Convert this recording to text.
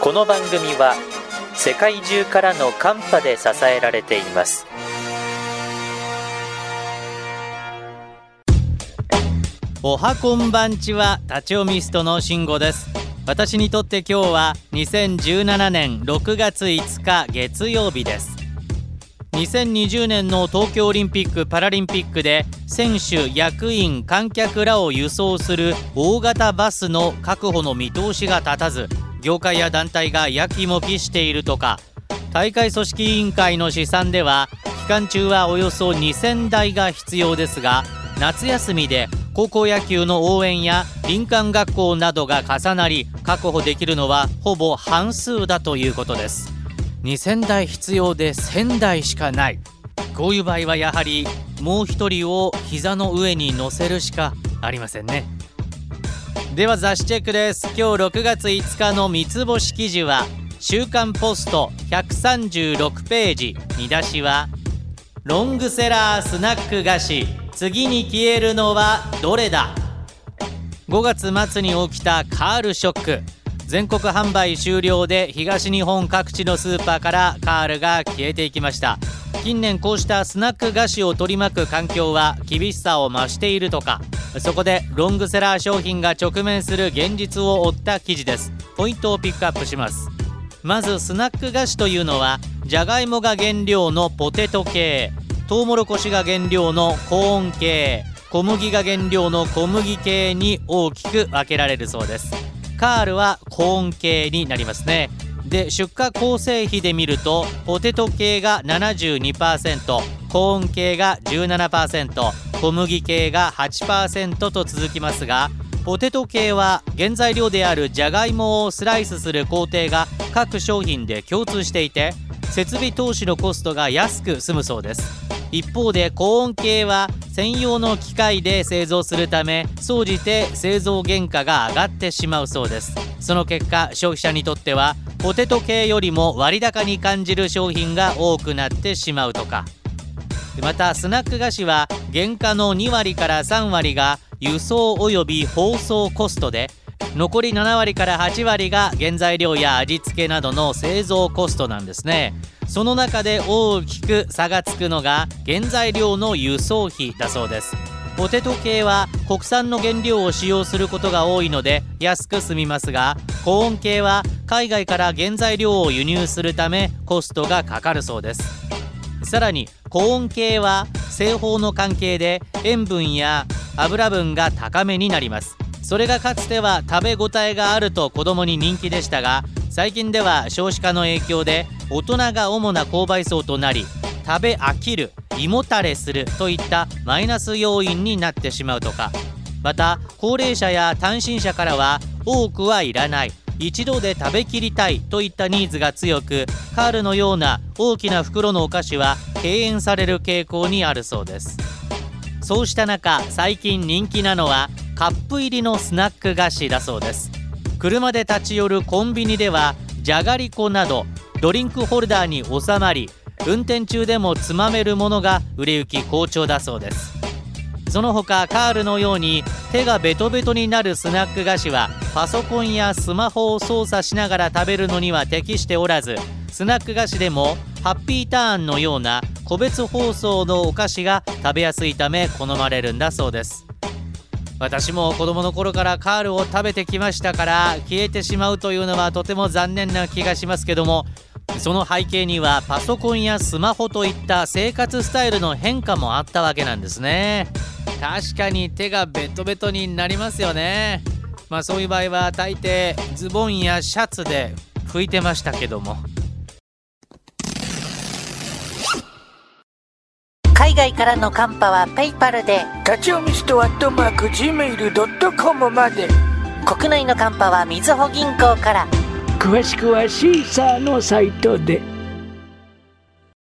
この番組は世界中からのカンパで支えられています。 おはこんばんちは、立ち読みストの慎吾です。私にとって今日は2017年6月5日月曜日です。2020年の東京オリンピック・パラリンピックで選手、役員、観客らを輸送する大型バスの確保の見通しが立たず、業界や団体がやきもきしているとか、大会組織委員会の試算では期間中はおよそ2000台が必要ですが、夏休みで高校野球の応援や林間学校などが重なり、確保できるのはほぼ半数だということです。2000台必要で1000台しかない。こういう場合はやはりもう一人を膝の上に乗せるしかありませんね。では雑誌チェックです。今日6月5日の三つ星記事は週刊ポスト136ページ。見出しはロングセラースナック菓子、次に消えるのはどれだ。5月末に起きたカールショック。全国販売終了で東日本各地のスーパーからカールが消えていきました。近年こうしたスナック菓子を取り巻く環境は厳しさを増しているとか。そこでロングセラー商品が直面する現実を追った記事です。ポイントをピックアップします。まずスナック菓子というのは、じゃがいもが原料のポテト系、トウモロコシが原料のコーン系、小麦が原料の小麦系に大きく分けられるそうです。カールはコーン系になりますね。で、出荷構成比で見るとポテト系が 72%、 コーン系が 17%、 小麦系が 8% と続きますが、ポテト系は原材料であるじゃがいもをスライスする工程が各商品で共通していて、設備投資のコストが安く済むそうです。一方でコーン系は専用の機械で製造するため、総じて製造原価が上がってしまうそうです。その結果、消費者にとってはポテト系よりも割高に感じる商品が多くなってしまうとか。またスナック菓子は原価の2割から3割が輸送および包装コストで、残り7割から8割が原材料や味付けなどの製造コストなんですね。その中で大きく差がつくのが原材料の輸送費だそうです。ポテト系は国産の原料を使用することが多いので安く済みますが、コーン系は海外から原材料を輸入するためコストがかかるそうです。さらにコーン系は製法の関係で塩分や油分が高めになります。それがかつては食べ応えがあると子供に人気でしたが、最近では少子化の影響で大人が主な購買層となり、食べ飽きる、胃もたれするといったマイナス要因になってしまうとか。また高齢者や単身者からは多くはいらない、一度で食べきりたいといったニーズが強く、カールのような大きな袋のお菓子は敬遠される傾向にあるそうです。そうした中、最近人気なのはカップ入りのスナック菓子だそうです。車で立ち寄るコンビニではじゃがりこなどドリンクホルダーに収まり、運転中でもつまめるものが売れ行き好調だそうです。その他カールのように手がベトベトになるスナック菓子はパソコンやスマホを操作しながら食べるのには適しておらず、スナック菓子でもハッピーターンのような個別包装のお菓子が食べやすいため好まれるんだそうです。私も子供の頃からカールを食べてきましたから、消えてしまうというのはとても残念な気がしますけども、その背景にはパソコンやスマホといった生活スタイルの変化もあったわけなんですね。確かに手がベトベトになりますよね。そういう場合は大抵ズボンやシャツで拭いてましたけども。 海外からのカンパはペイパルで、 立ち読みスト@gmail.com まで。 国内のカンパはみずほ銀行から。 詳しくはシーサーのサイトで。